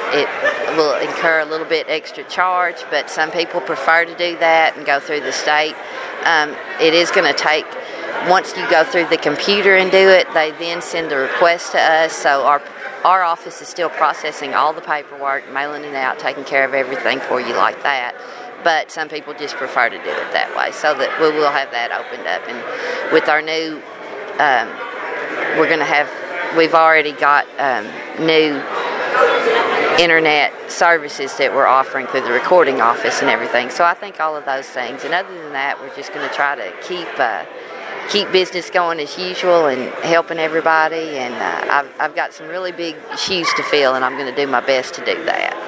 it will incur a little bit extra charge, but some people prefer to do that and go through the state. It is going to take, once you go through the computer and do it, they then send a request to us, so our office is still processing all the paperwork, mailing it out, taking care of everything for you like that. But some people just prefer to do it that way, so that we will have that opened up. And with our new, we've already got new internet services that we're offering through the recording office and everything. So I think all of those things. And other than that, we're just going to try to keep business going as usual and helping everybody. And I've got some really big shoes to fill, and I'm going to do my best to do that.